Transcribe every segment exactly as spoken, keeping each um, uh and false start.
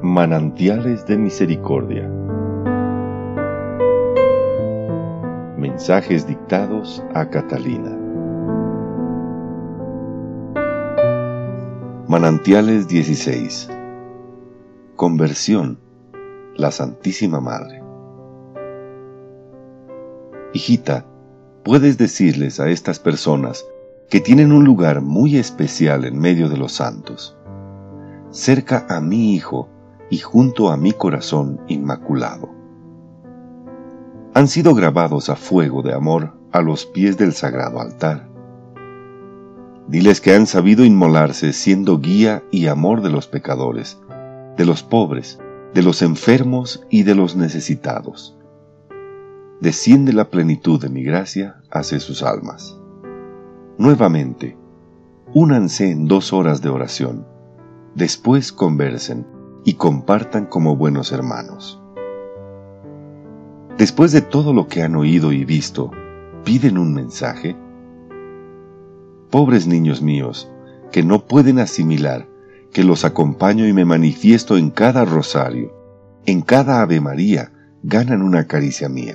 Manantiales de Misericordia. Mensajes dictados a Catalina. Manantiales dieciséis. Conversión, la Santísima Madre. Hijita, puedes decirles a estas personas que tienen un lugar muy especial en medio de los santos, cerca a mi Hijo y junto a mi corazón inmaculado. Han sido grabados a fuego de amor a los pies del sagrado altar. Diles que han sabido inmolarse siendo guía y amor de los pecadores, de los pobres, de los enfermos y de los necesitados. Desciende la plenitud de mi gracia hacia sus almas. Nuevamente, únanse en dos horas de oración, después conversen y compartan como buenos hermanos. Después de todo lo que han oído y visto, ¿piden un mensaje? Pobres niños míos, que no pueden asimilar que los acompaño y me manifiesto en cada rosario, en cada Ave María, ganan una caricia mía.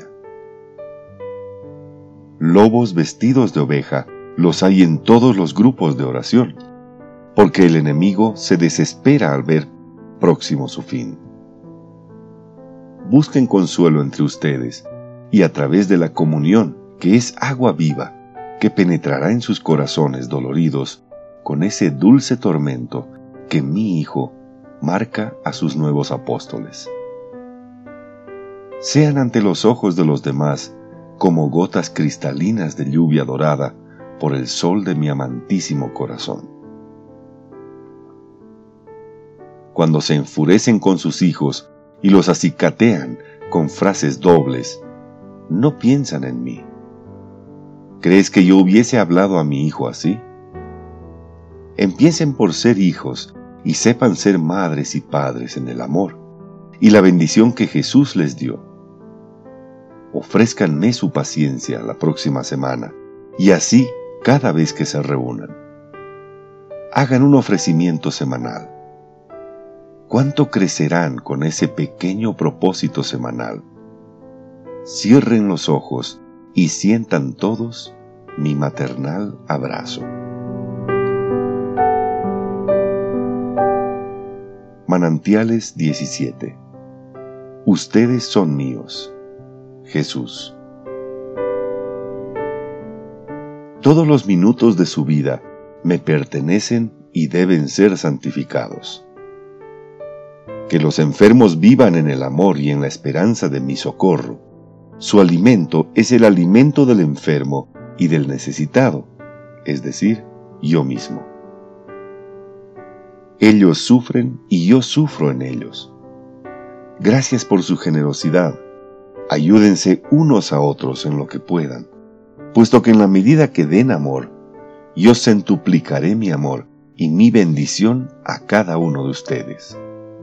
Lobos vestidos de oveja los hay en todos los grupos de oración, porque el enemigo se desespera al ver próximo su fin. Busquen consuelo entre ustedes, y a través de la comunión, que es agua viva, que penetrará en sus corazones doloridos, con ese dulce tormento que mi Hijo marca a sus nuevos apóstoles. Sean ante los ojos de los demás como gotas cristalinas de lluvia dorada por el sol de mi amantísimo corazón. Cuando se enfurecen con sus hijos y los acicatean con frases dobles, no piensan en mí. ¿Crees que yo hubiese hablado a mi hijo así? Empiecen por ser hijos y sepan ser madres y padres en el amor y la bendición que Jesús les dio. Ofrézcanme su paciencia la próxima semana y así cada vez que se reúnan. Hagan un ofrecimiento semanal. ¿Cuánto crecerán con ese pequeño propósito semanal? Cierren los ojos y sientan todos mi maternal abrazo. Manantiales diecisiete. Ustedes son míos. Jesús. Todos los minutos de su vida me pertenecen y deben ser santificados. Que los enfermos vivan en el amor y en la esperanza de mi socorro. Su alimento es el alimento del enfermo y del necesitado, es decir, yo mismo. Ellos sufren y yo sufro en ellos. Gracias por su generosidad. Ayúdense unos a otros en lo que puedan, puesto que en la medida que den amor, yo centuplicaré mi amor y mi bendición a cada uno de ustedes.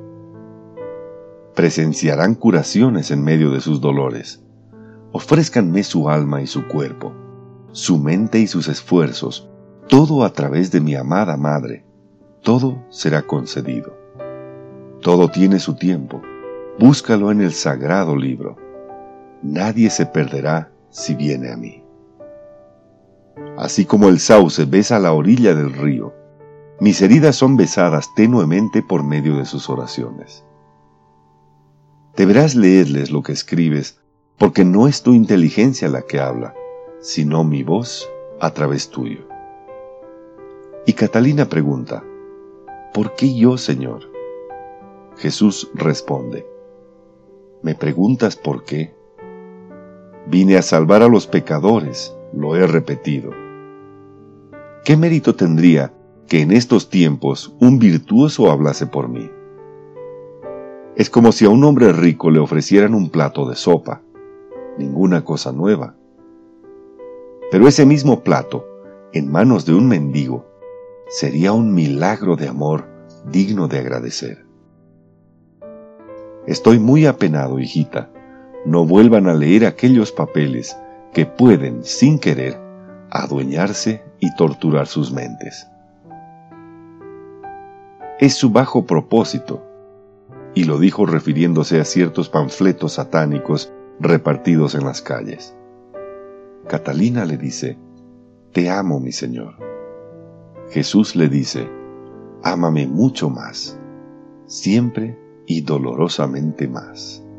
Presenciarán curaciones en medio de sus dolores. Ofrézcanme su alma y su cuerpo, su mente y sus esfuerzos, todo a través de mi amada Madre. Todo será concedido. Todo tiene su tiempo. Búscalo en el sagrado libro. Nadie se perderá si viene a mí. Así como el sauce besa la orilla del río, mis heridas son besadas tenuemente por medio de sus oraciones. Deberás leerles lo que escribes, porque no es tu inteligencia la que habla, sino mi voz a través tuyo. Y Catalina pregunta, ¿por qué yo, Señor? Jesús responde, ¿me preguntas por qué? Vine a salvar a los pecadores, lo he repetido. ¿Qué mérito tendría que en estos tiempos un virtuoso hablase por mí? Es como si a un hombre rico le ofrecieran un plato de sopa, ninguna cosa nueva. Pero ese mismo plato, en manos de un mendigo, sería un milagro de amor digno de agradecer. Estoy muy apenado, hijita. No vuelvan a leer aquellos papeles que pueden, sin querer, adueñarse y torturar sus mentes. Es su bajo propósito. y lo dijo refiriéndose a ciertos panfletos satánicos repartidos en las calles. Catalina le dice: «Te amo, mi Señor». Jesús le dice: «Ámame mucho más, siempre y dolorosamente más».